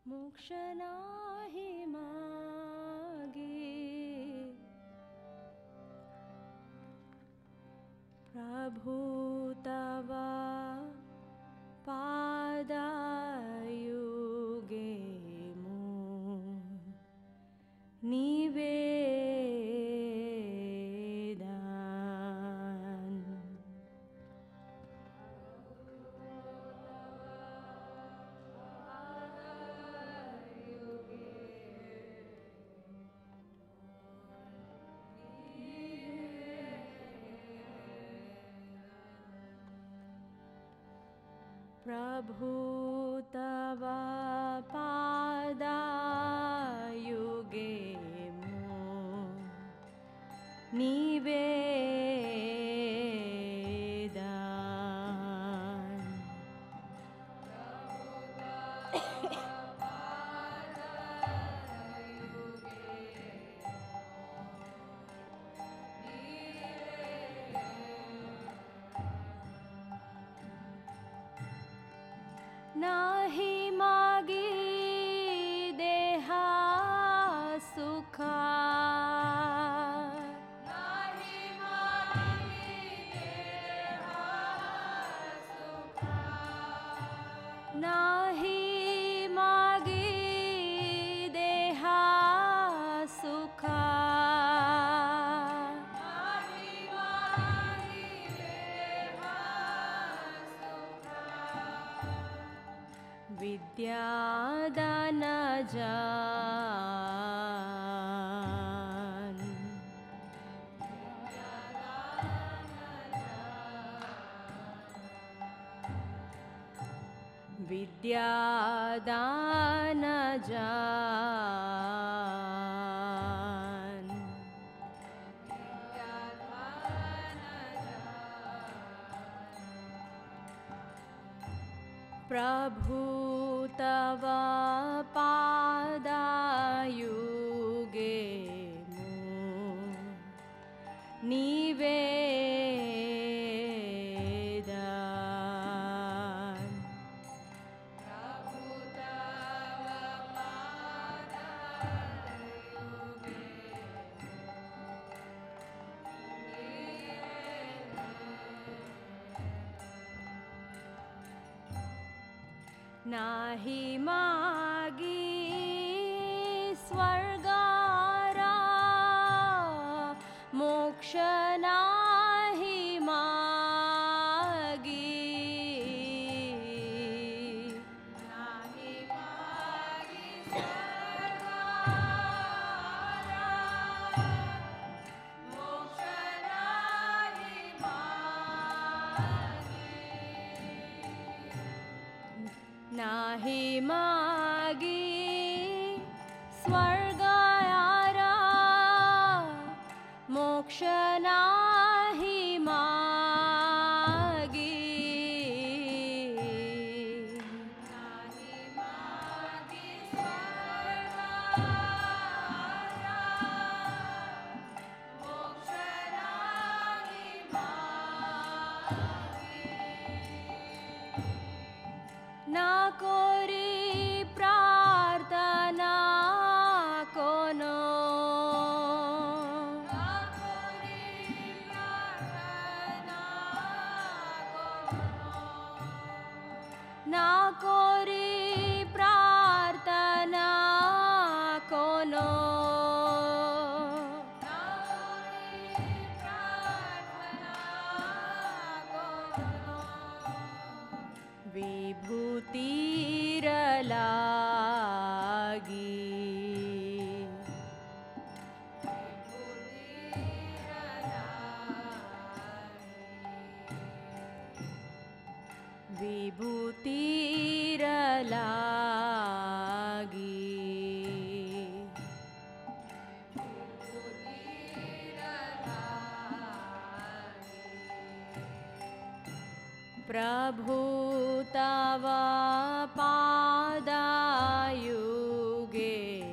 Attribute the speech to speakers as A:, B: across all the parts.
A: मोक्ष नाही मागे, प्रभु तव पादायुगे निवेदन। प्रभु तव पादायुगे निवेदन। नाही मागी देहा सुखा, नाही मागी देहा सुखा, नाही मागी देहा सुखा, नाही मागी देहा सुखा, विद्यादान जान। विद्यादान जान। प्रभु तव पादायुगे निवेदन। प्रभु तव पादायुगे नाही मागी स्वर्गारा, मोक्ष नाही मागी, नाही मागी स्वर्गारा, मोक्ष नाही मागी, नाही मागी स्वर्गारा, मोक्ष नाही मागी, नाही मागी स्वर्गारा, मोक्ष नाही मागी, ना कोरी प्रार्थना कोनो, ना कोरी प्रार्थना कोनो, ना कोरी प्रार्थना कोनो, ना कोरी प्रार्थना कोनो, विभूतिर लागी, विभूतिर लागी, प्रभु तव पादायुगे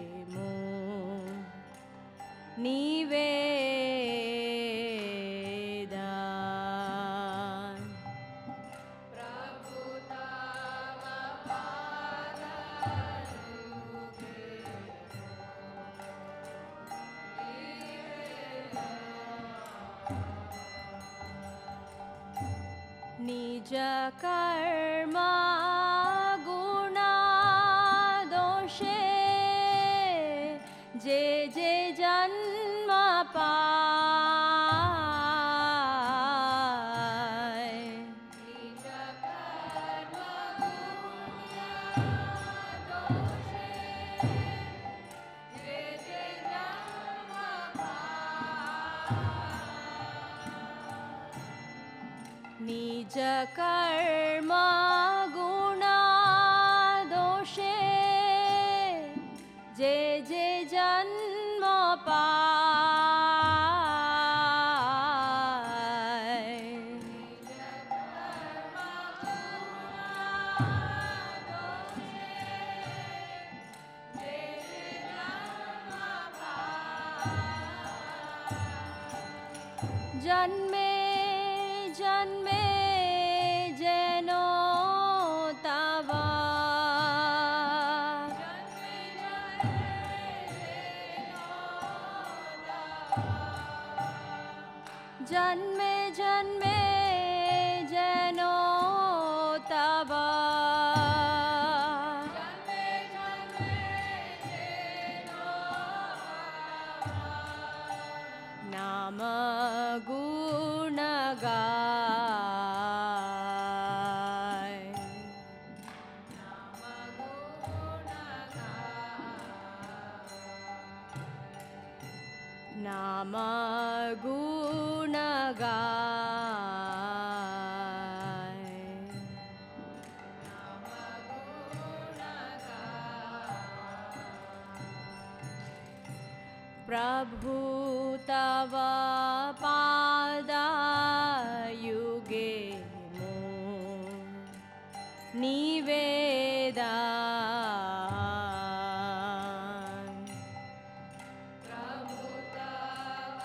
A: निवेदन। प्रभु तव पादायुगे निज कर्म गुणा दोषे जे जे जन्म पाय निज कर्म गुणा दोषे जे जे जन्म पाय निज कर्म गुणा दोषे जे जे जन्म पाय निज कर्म गुणा दोषे जे जे जन्म पाय जन्मे जन्मे जेनो तवा जन्मे जन्मे जेनो तवा नाम गुण गाय नाम गुण गाय प्रभु तव पादायुगे मो निवेदन प्रभु तव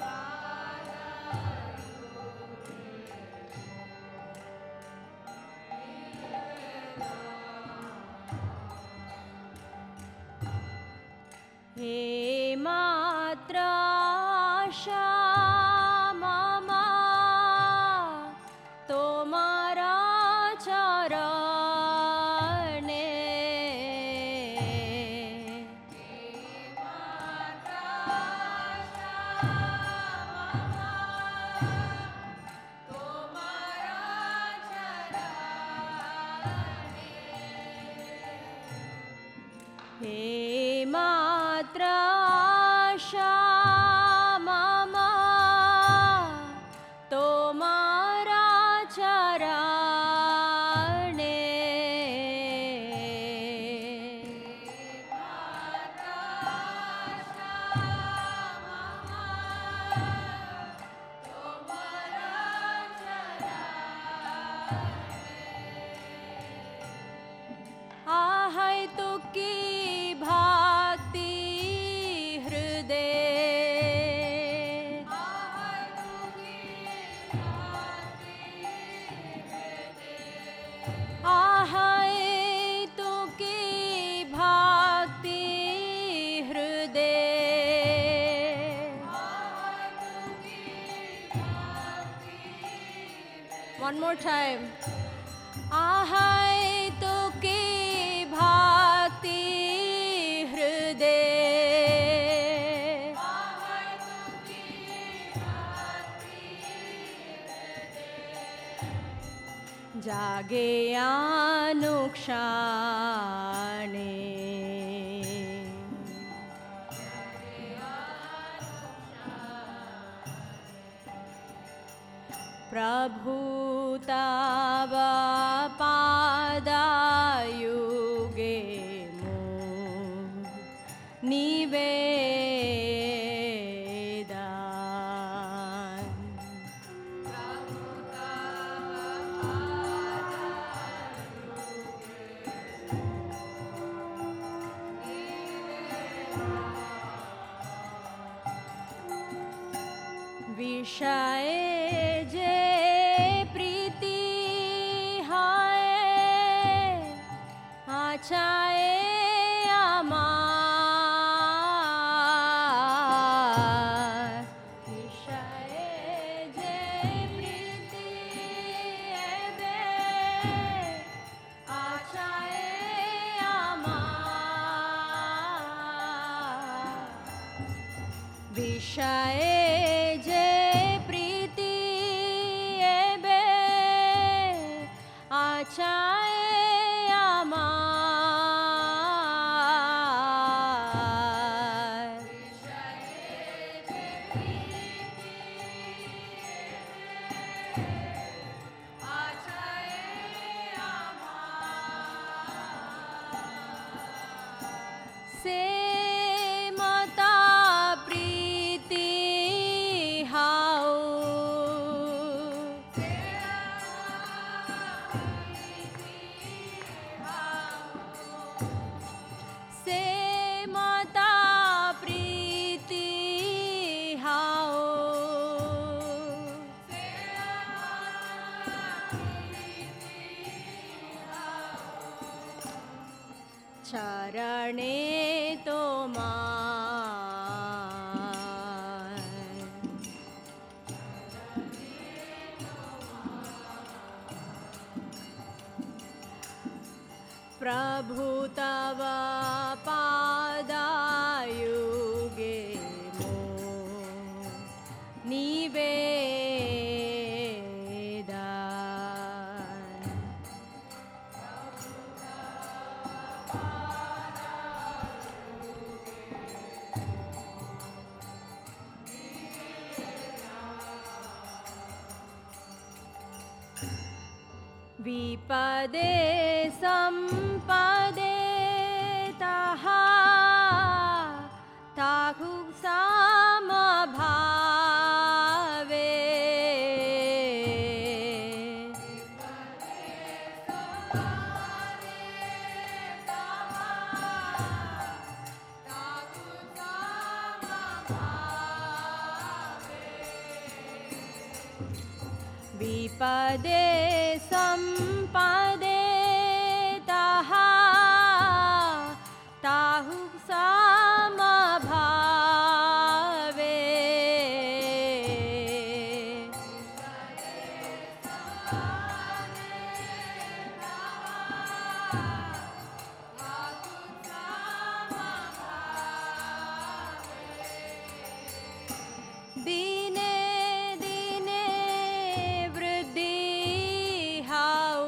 A: पादायुगे हे मात्र आशा मम तोमारा चरणे हे मात्र आशा मम तोमारा चरणे आहै तुकी भक्ति हृदय आहै तुकी भक्ति हृदय one more time आहै तुकी भक्ति हृदय जागे अनुक्षणे प्रभु तव पादायुगे मो निवेदन विषय जे प्रीति है विषये जे प्रीति एबे आचाए से मता प्रीति हाउ से मता प्रीति हाउ चरणे तो प्रभु तव पादायुगे मो निवेदन विपदे संपदे तहा ताहु समभावे विपदे संपदे तहा ताहु समभावे दिने दिने वृद्धि हाउ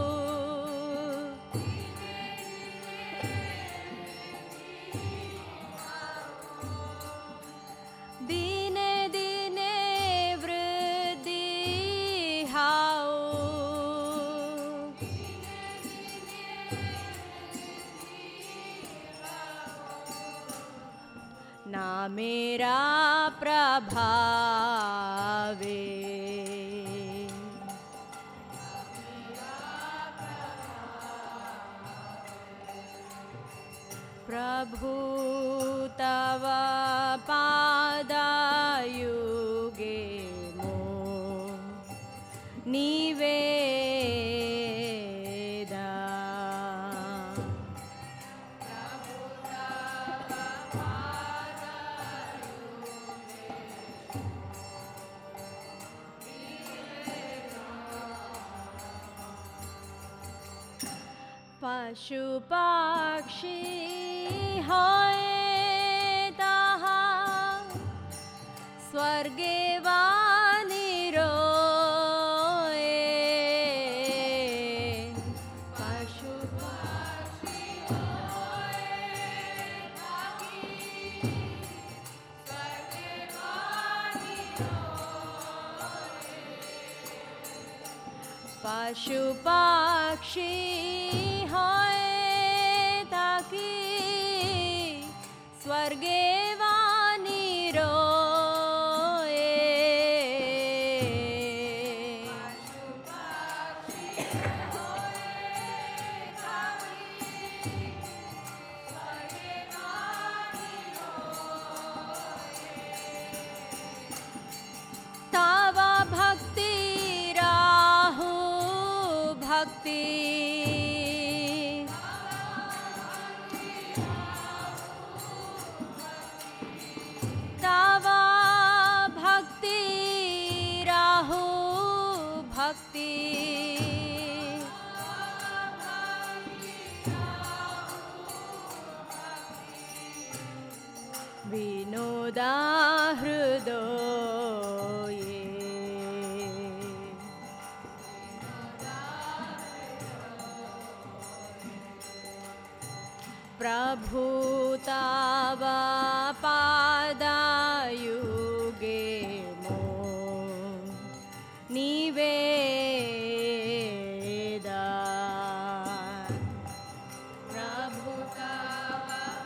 A: दिने दिने वृद्धि हाउ ना मेरा प्रभावे प्रभु तव पादायुगे मो निवेदन पशु पक्षी होए ताहा स्वर्गे वानिरोए पशु पक्षी होए ताकी स्वर्गे वानिरोए पशु पक्षी होए ताकी स्वर्गे वानिरोए तव भक्ति राहु भक्ति तव भक्ति राहु भक्ति विनोदा हृदय प्रभु तव पादयुगे मो निवेदन प्रभु तव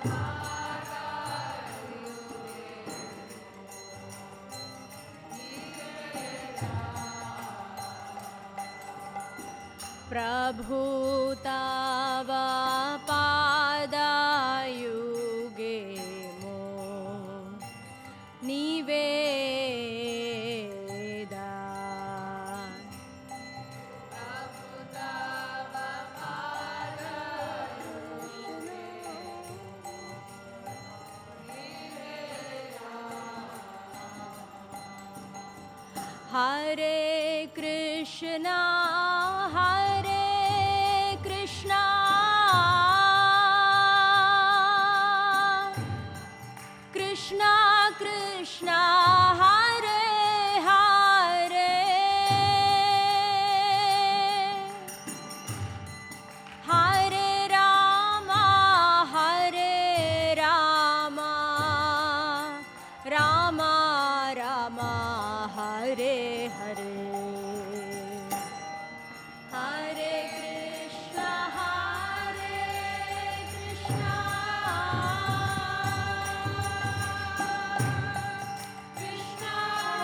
A: प्रभु तव पादयुगे मो निवेदन प्रभु तव पादयुगे हरे कृष्णा हरे कृष्णा कृष्णा कृष्णा हरे हरे हरे राम राम राम हरे हरे हरे कृष्णा कृष्णा कृष्णा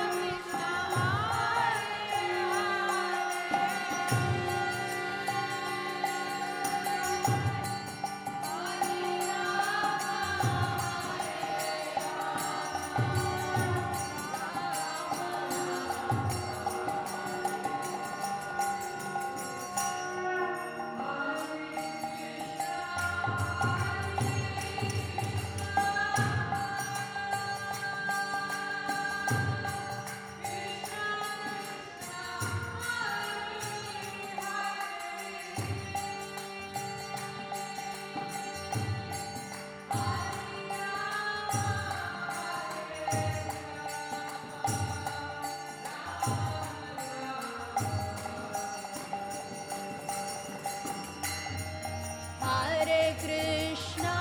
A: हरे कृष्णा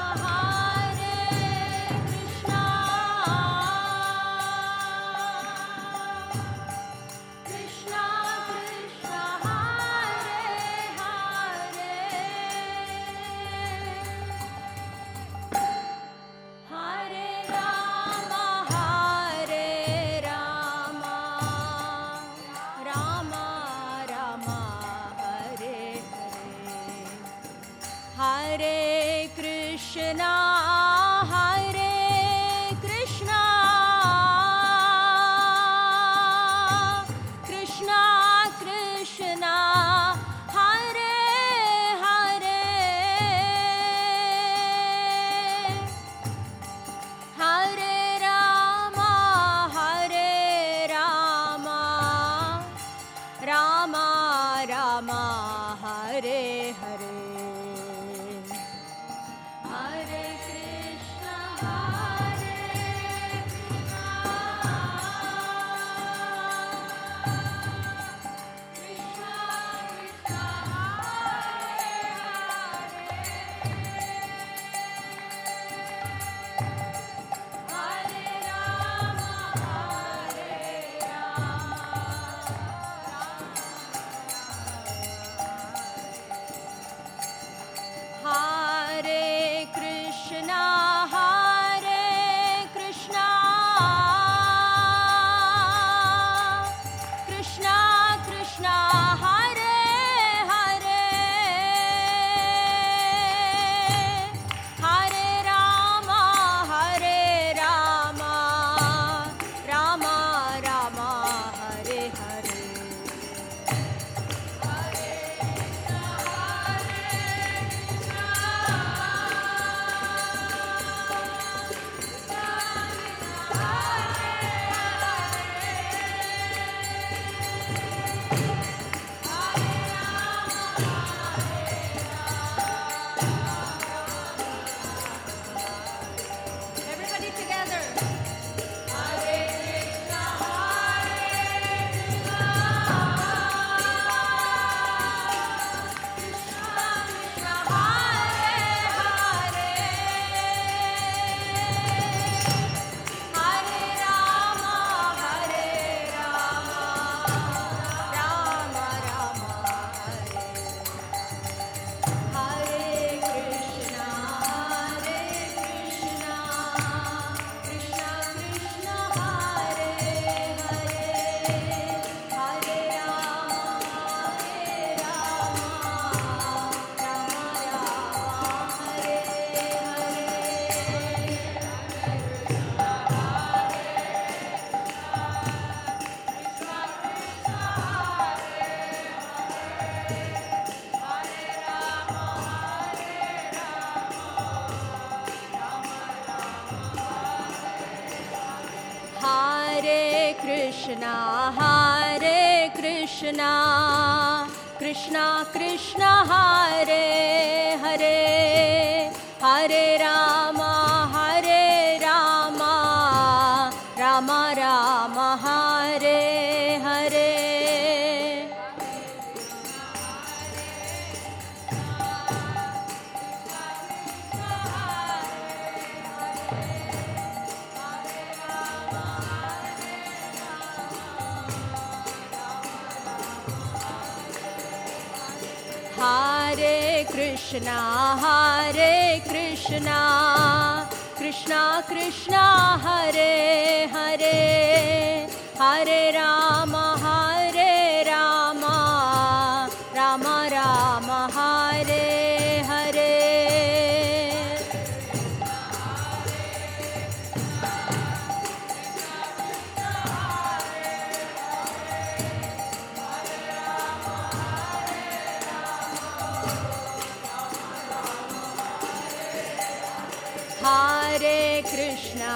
A: कृष्णा कृष्णा हरे हरे हरे राम राम राम हरे हरे हरे कृष्णा कृष्णा कृष्णा हरे हरे हरे राम राम राम हरे हरे हरे कृष्णा कृष्णा कृष्णा हरे राम हरे कृष्णा हरे Krishna, Hare Krishna, Krishna Krishna, Hare Hare, Hare Rama, Rama Rama, Hare Hare. Hare Krishna, Krishna Krishna, Hare Hare, Hare Rama, Rama Rama, Hare Hare. Hare Krishna,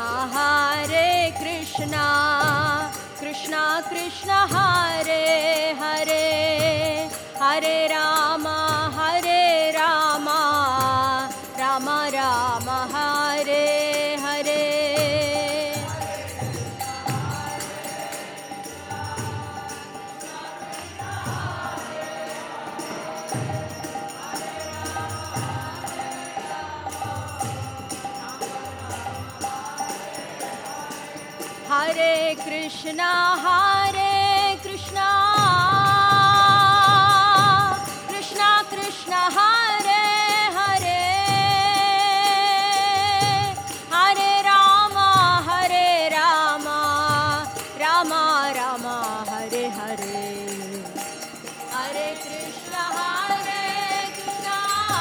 A: Krishna Krishna, Hare Hare, Hare Rama, Rama Rama, Hare Hare. Hare Krishna, Krishna Krishna, Hare Hare, Hare Rama, Rama Rama, Hare Hare. Hare Krishna, Krishna,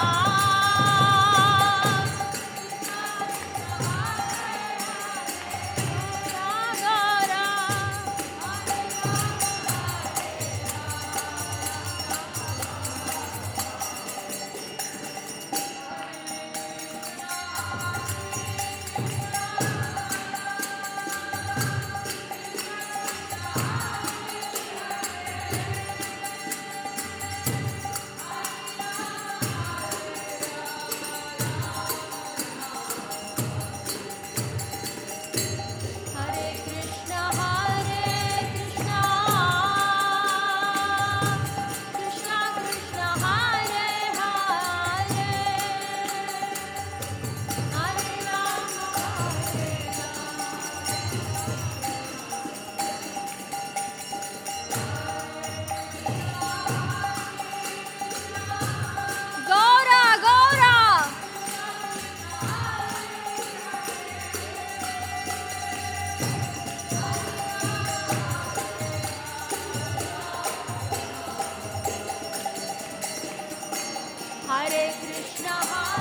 A: Hare Krishna,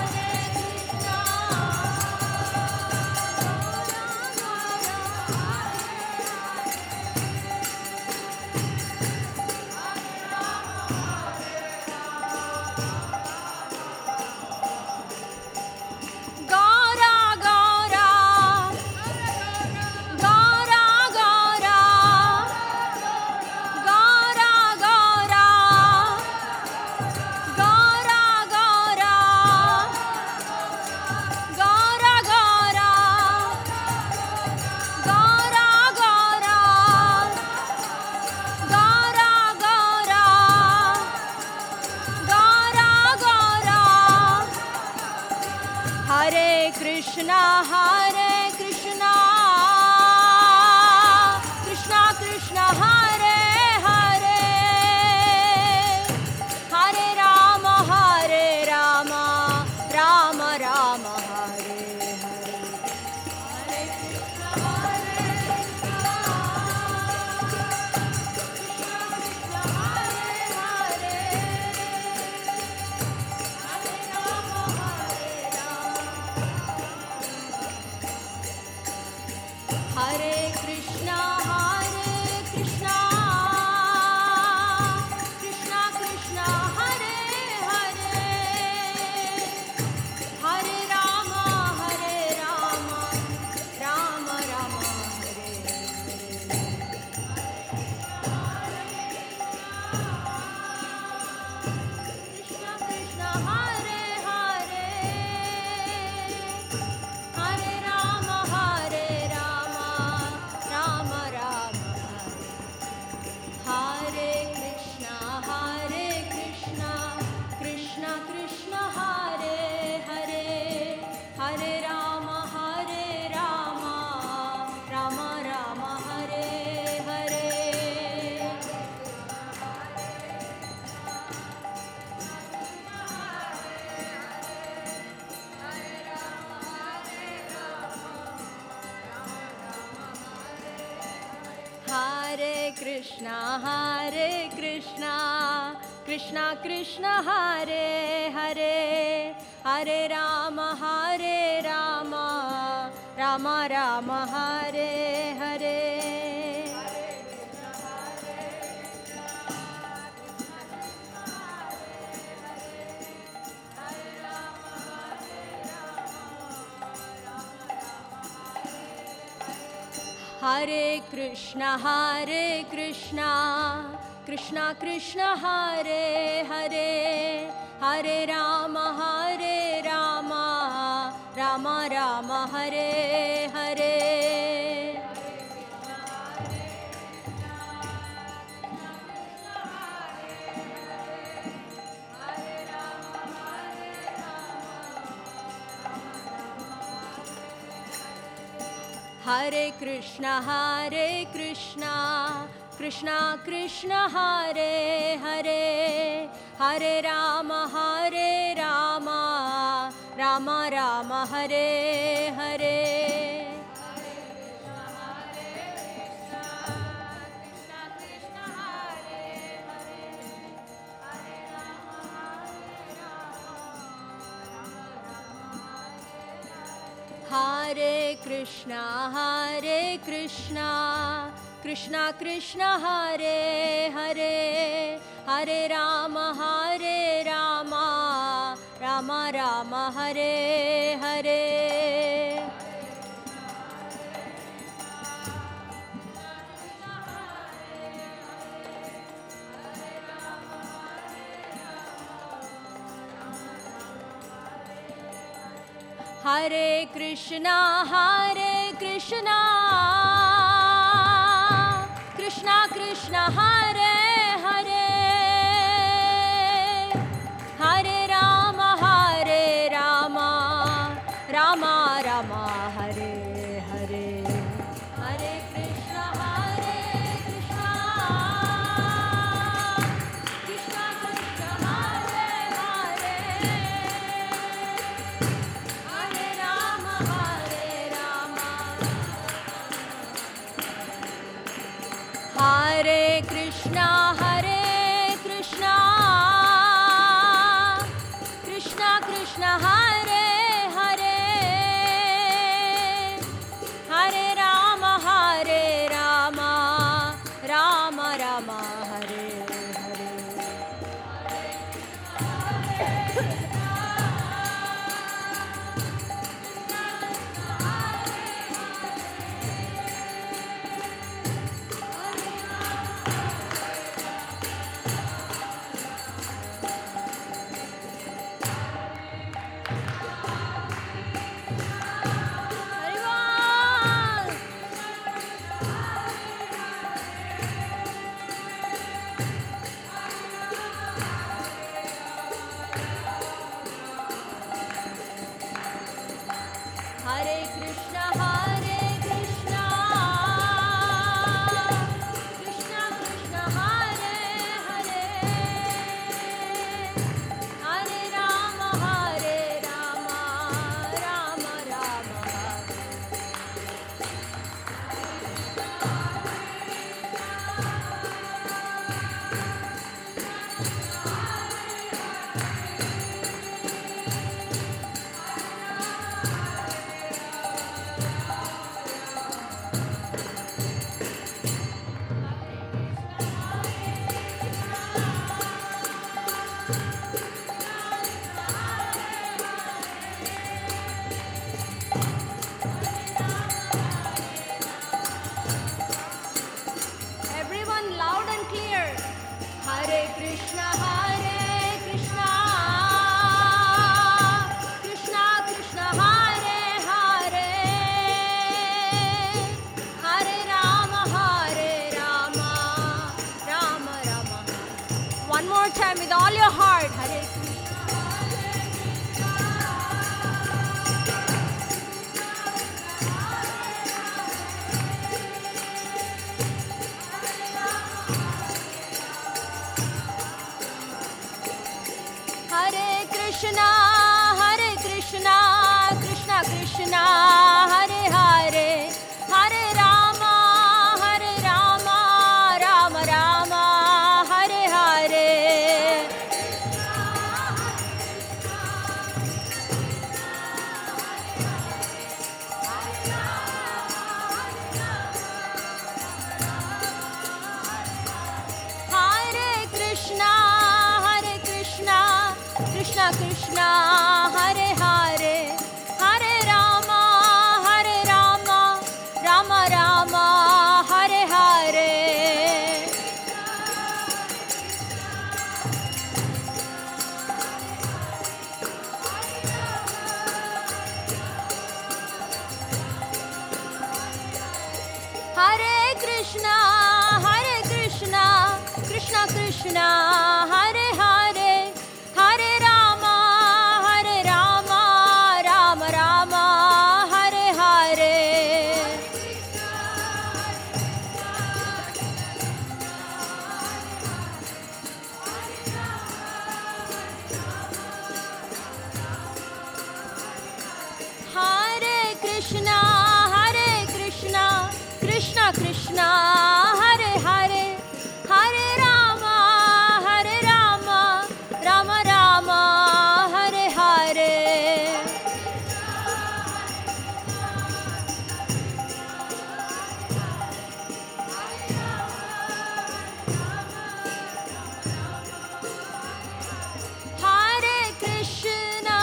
A: Hare Krishna, Krishna Krishna, Hare Hare, Hare Rama, Rama Rama, Hare Hare. Hare Krishna, Krishna, Krishna Hare Hare, Hare Rama, Krishna Krishna Krishna Hare Hare Hare Rama Rama Rama Hare Hare Hare Krishna Krishna Krishna Hare Hare Hare Rama Rama Rama Hare Hare Hare Krishna Krishna Krishna Hare Hare Hare Rama Rama Rama Hare Hare Hare Krishna Krishna Krishna Hare Hare Hare Rama Rama Rama Hare Hare Hare Krishna Krishna Krishna Hare Hare Hare Rama Rama Rama Hare Hare Hare Krishna Krishna Krishna Hare Hare Hare Rama Hare Krishna Krishna Krishna Hare Hare Hare Rama Rama Rama Hare Hare Hare Krishna Krishna Krishna Hare Hare Hare Rama Rama Rama Everyone loud and clear. Hare Krishna Krishna Krishna Hare Hare Hare Rama Rama Rama. One more time with all your heart. Hare Krishna Krishna Krishna Hare Hare Hare Rama Rama Krishna, Hare Hare, Hare Rama, Rama Rama, Hare Hare. Hare Krishna, Krishna Krishna, Hare Hare, Hare Rama, Rama Rama, Hare Hare. Hare Krishna,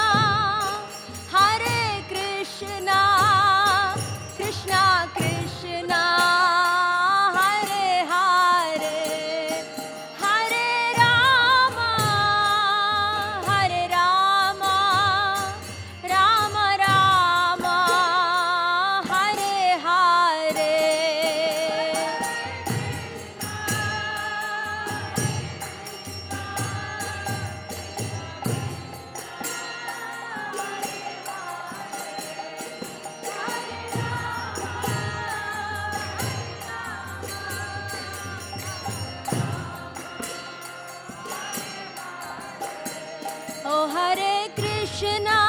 A: Krishna Krishna, Hare Hare, Hare Rama, Rama Rama, Hare Hare. Oh Hare Krishna,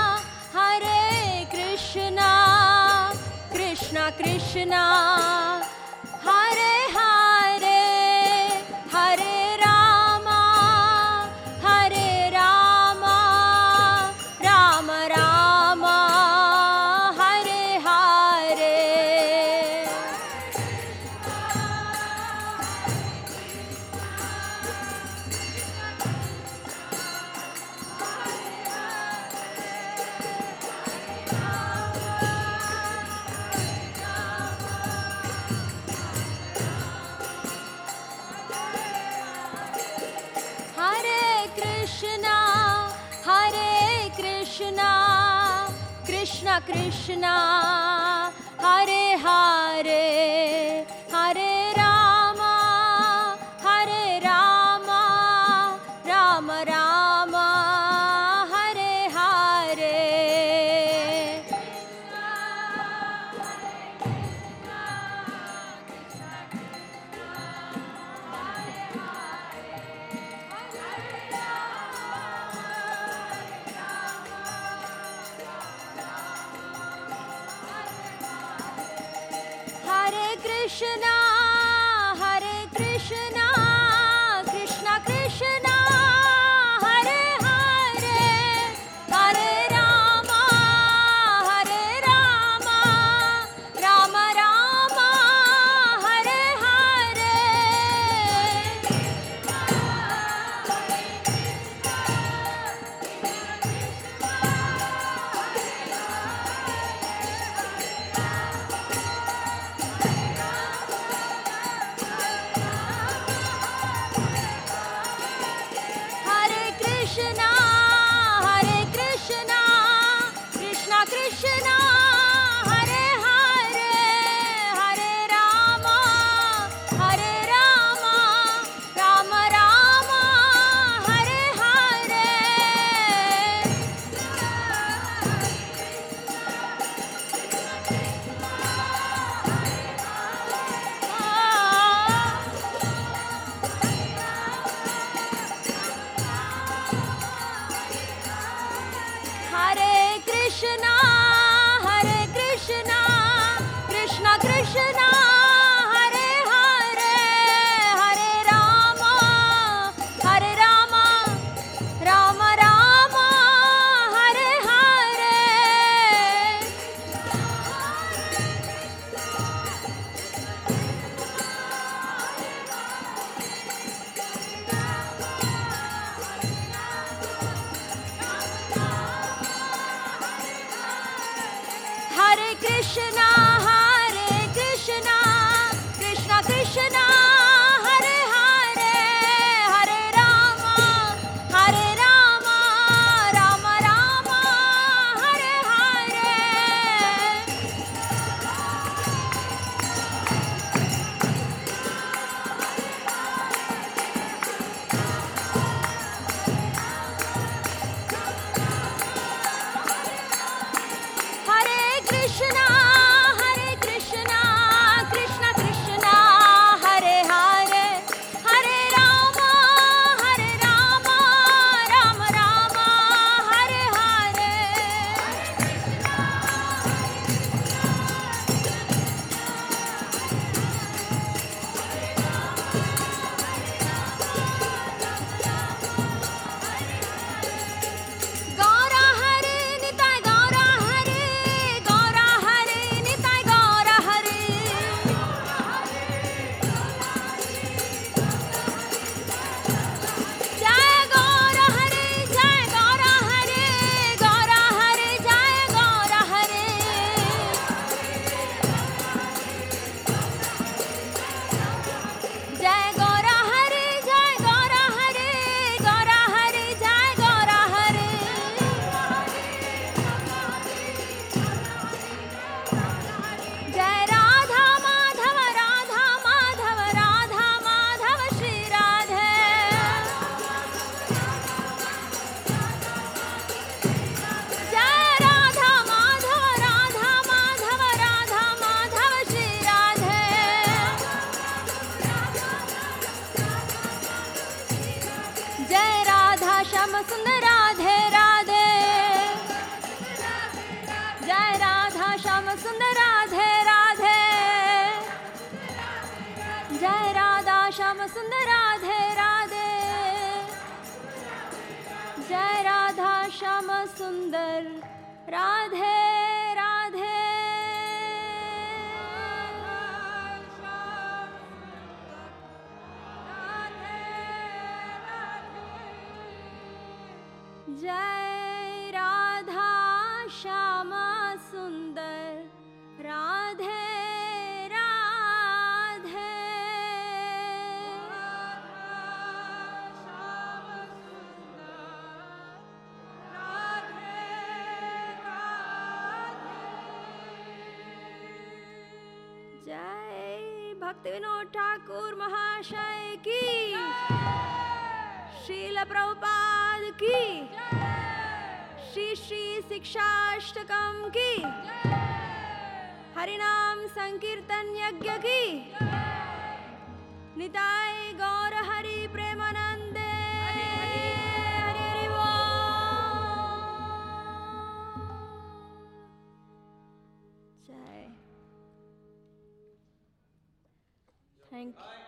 A: Krishna Krishna, Hare Hare, Hare Rama, Rama Rama, Hare Hare. Hare Krishna, Krishna Krishna, Hare Hare, Hare Rama, Rama Rama, Hare Hare. Hare Krishna, Krishna Krishna, Hare Hare, Hare Rama, Rama Rama, Hare Hare. Hare Krishna, Krishna Krishna, Hare Hare, Hare Rama, Rama Rama, Hare Hare. Hare Krishna, Krishna Krishna, Hare Hare, Hare Rama, Rama Rama, Hare Hare. Hare Krishna, Krishna Krishna, Hare Hare, Hare Rama, Rama Rama, Hare Hare. सुंदर राधे राधे, जय राधा श्याम सुंदर राधे राधे। जय राधा श्याम सुंदर राधे राधे। जय भक्ति विनोद ठाकुर महाशय की, श्रील प्रभुपाद की, श्री श्री शिक्षाष्टकम की, हरिनाम संकीर्तन यज्ञ की, निताय गौर हरि प्रेमानंदे। हरि हरि बोल। जय। Thank you.